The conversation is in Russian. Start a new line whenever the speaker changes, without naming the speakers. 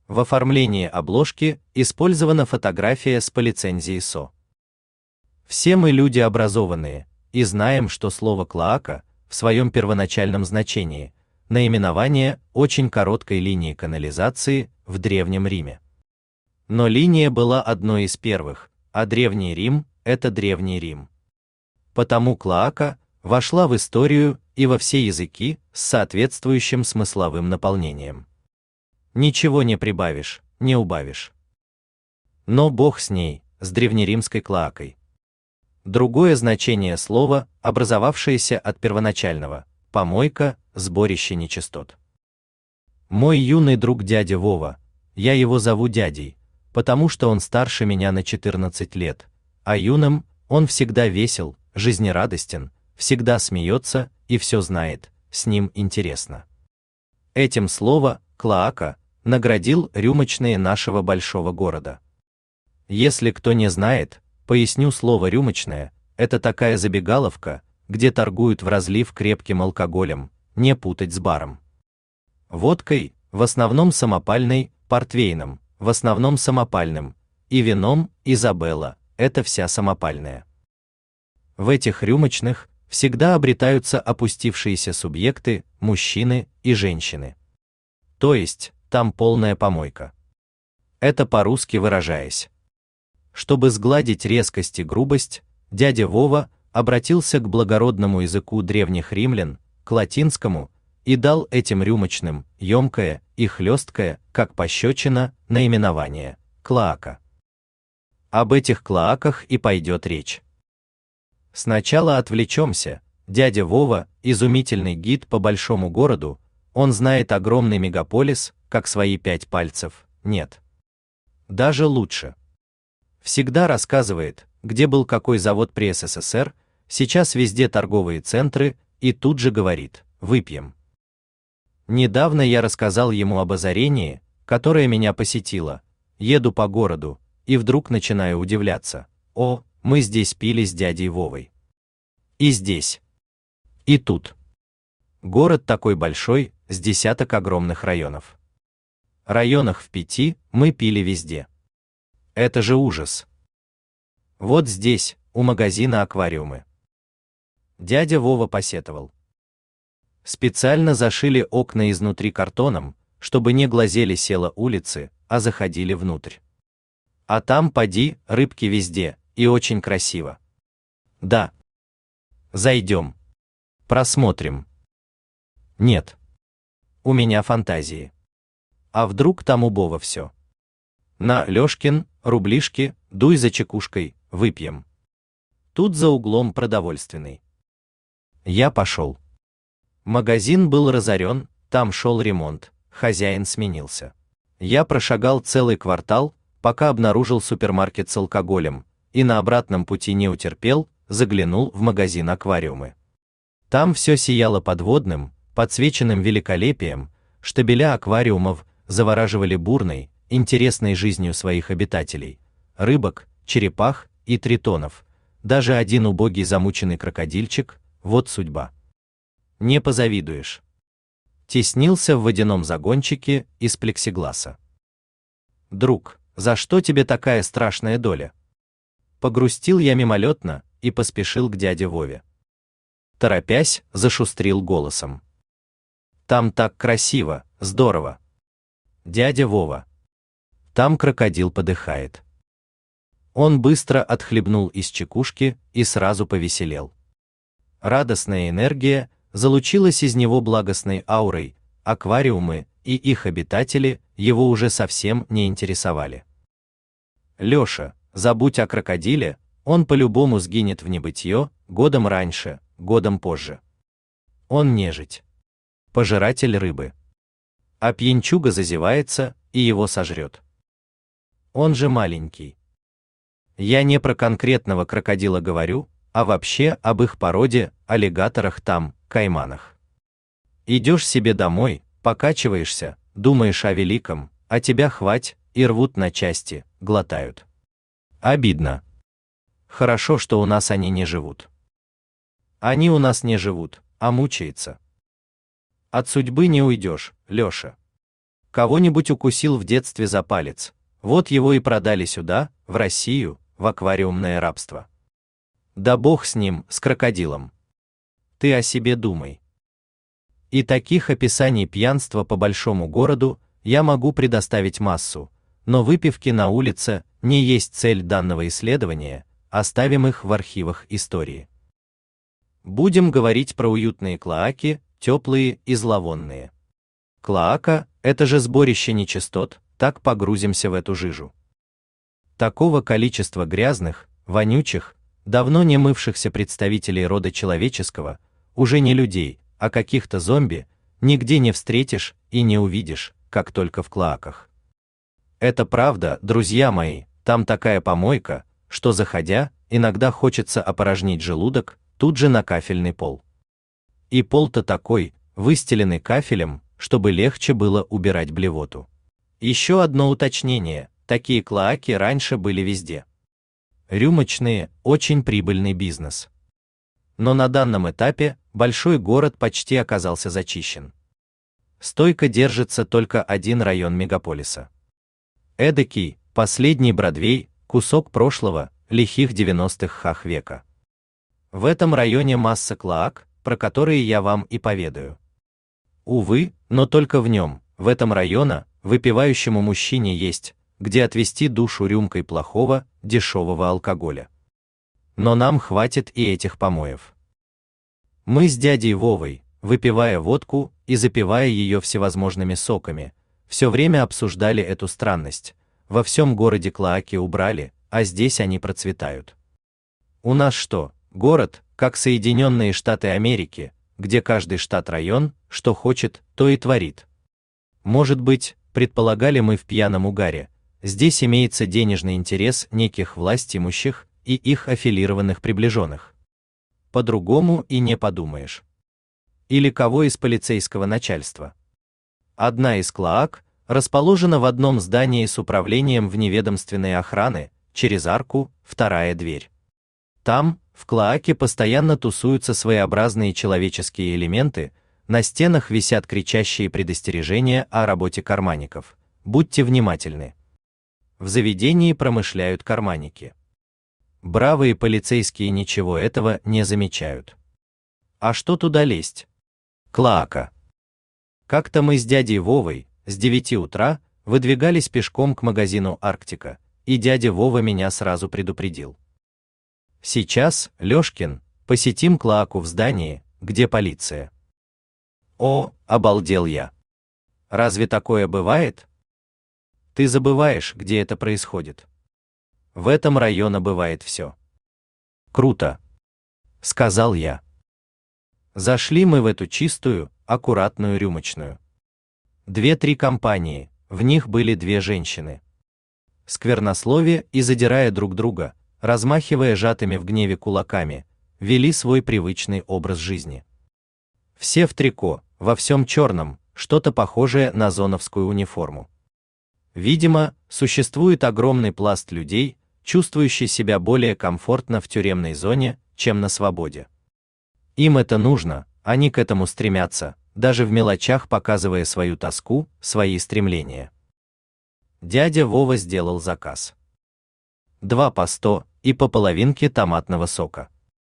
В оформлении обложки использована фотография с по лицензии СО. Все мы люди образованные и знаем, что слово клоака в своем первоначальном значении наименование очень короткой линии канализации в Древнем Риме. Но линия была одной из первых, а Древний Рим – это Древний Рим. Потому клоака вошла в историю и во все языки с соответствующим смысловым наполнением. Ничего не прибавишь, не убавишь. Но Бог с ней, с древнеримской клоакой. Другое значение слова, образовавшееся от первоначального – помойка, сборище нечистот. Мой юный друг дядя Вова, я его зову дядей, потому что он старше меня на 14 лет, а юным он всегда весел, жизнерадостен, всегда смеется и все знает, с ним интересно. Этим слово «клоака» наградил рюмочные нашего большого города. Если кто не знает, поясню, слово «рюмочная» – это такая забегаловка, где торгуют в разлив крепким алкоголем, не путать с баром. Водкой, в основном самопальной, портвейном, в основном самопальным, и вином Изабелла – это вся самопальная. В этих рюмочных всегда обретаются опустившиеся субъекты, мужчины и женщины. То есть, там полная помойка. Это по-русски выражаясь. Чтобы сгладить резкость и грубость, дядя Вова обратился к благородному языку древних римлян, к латинскому, и дал этим рюмочным емкое и хлесткое, как пощечина, наименование – клоака. Об этих клоаках и пойдет речь. Сначала отвлечемся. Дядя Вова – изумительный гид по большому городу, он знает огромный мегаполис, как свои 5 пальцев, нет. Даже лучше. Всегда рассказывает, где был какой завод при СССР, сейчас везде торговые центры, и тут же говорит: выпьем. Недавно я рассказал ему об озарении, которое меня посетило. Еду по городу, и вдруг начинаю удивляться. О, мы здесь пили с дядей Вовой. И здесь. И тут. Город такой большой, с десяток огромных районов. Районах в 5 мы пили везде. Это же ужас. Вот здесь, у магазина аквариумы. Дядя Вова посетовал. Специально зашили окна изнутри картоном, чтобы не глазели села улицы, а заходили внутрь. А там, поди, рыбки везде, и очень красиво. Да. Зайдем. Просмотрим. Нет. У меня фантазии. А вдруг там убого все? На, Лёшкин, рублишки, дуй за чекушкой, выпьем. Тут за углом продовольственный. Я пошел. Магазин был разорен, там шел ремонт, хозяин сменился. Я прошагал целый квартал, пока обнаружил супермаркет с алкоголем, и на обратном пути не утерпел, заглянул в магазин аквариумы. Там все сияло подводным, подсвеченным великолепием, штабеля аквариумов завораживали бурной, интересной жизнью своих обитателей, рыбок, черепах и тритонов, даже один убогий замученный крокодильчик, вот судьба. Не позавидуешь. Теснился в водяном загончике из плексигласа. Друг, за что тебе такая страшная доля? Погрустил я мимолетно и поспешил к дяде Вове. Торопясь, зашустрил голосом. Там так красиво, здорово. Дядя Вова. Там крокодил подыхает. Он быстро отхлебнул из чекушки и сразу повеселел. Радостная энергия залучилась из него благостной аурой, аквариумы и их обитатели его уже совсем не интересовали. Лёша, забудь о крокодиле, он по-любому сгинет в небытие, годом раньше, годом позже. Он нежить. Пожиратель рыбы. А пьянчуга зазевается и его сожрет. Он же маленький. Я не про конкретного крокодила говорю, а вообще об их породе, аллигаторах там, кайманах. Идешь себе домой, покачиваешься, думаешь о великом, а тебя хвать и рвут на части, глотают. Обидно. Хорошо, что у нас они не живут. Они у нас не живут, а мучаются. От судьбы не уйдешь, Лёша. Кого-нибудь укусил в детстве за палец, вот его и продали сюда, в Россию, в аквариумное рабство. Да бог с ним, с крокодилом. Ты о себе думай. И таких описаний пьянства по большому городу я могу предоставить массу, но выпивки на улице не есть цель данного исследования, оставим их в архивах истории. Будем говорить про уютные клоаки, теплые и зловонные. Клоака – это же сборище нечистот, так погрузимся в эту жижу. Такого количества грязных, вонючих, давно не мывшихся представителей рода человеческого, уже не людей, а каких-то зомби, нигде не встретишь и не увидишь, как только в клоаках. Это правда, друзья мои, там такая помойка, что заходя, иногда хочется опорожнить желудок тут же на кафельный пол. И пол-то такой, выстеленный кафелем, чтобы легче было убирать блевоту. Еще одно уточнение, такие клоаки раньше были везде. Рюмочные – очень прибыльный бизнес. Но на данном этапе большой город почти оказался зачищен. Стойко держится только один район мегаполиса. Эдакий, последний Бродвей, кусок прошлого, лихих 90-х века. В этом районе масса клоак, про которые я вам и поведаю. Увы, но только в нем, в этом районе, выпивающему мужчине есть, где отвести душу рюмкой плохого, дешевого алкоголя. Но нам хватит и этих помоев. Мы с дядей Вовой, выпивая водку и запивая ее всевозможными соками, все время обсуждали эту странность. Во всем городе клоаки убрали, а здесь они процветают. У нас что, город, как Соединенные Штаты Америки, где каждый штат-район, что хочет, то и творит. Может быть, предполагали мы в пьяном угаре, здесь имеется денежный интерес неких властимущих и их аффилированных приближенных. По-другому и не подумаешь. Или кого из полицейского начальства. Одна из клоак расположена в одном здании с управлением вневедомственной охраны, через арку, вторая дверь. Там, в клоаке, постоянно тусуются своеобразные человеческие элементы, на стенах висят кричащие предостережения о работе карманников. Будьте внимательны. В заведении промышляют карманники. Бравые полицейские ничего этого не замечают. А что туда лезть? Клоака. Как-то мы с дядей Вовой с 9 утра выдвигались пешком к магазину «Арктика», и дядя Вова меня сразу предупредил. Сейчас, Лёшкин, посетим клоаку в здании, где полиция. О, обалдел я. Разве такое бывает? Ты забываешь, где это происходит. В этом районе бывает все. Круто, сказал я. Зашли мы в эту чистую, аккуратную рюмочную. 2-3 компании, в них были 2 женщины. Сквернословие и задирая друг друга, размахивая сжатыми в гневе кулаками, вели свой привычный образ жизни. Все в трико, во всем черном, что-то похожее на зоновскую униформу. Видимо, существует огромный пласт людей, чувствующий себя более комфортно в тюремной зоне, чем на свободе. Им это нужно, они к этому стремятся, даже в мелочах показывая свою тоску, свои стремления. Дядя Вова сделал заказ. 2 по 100 и по половинке томатного сока.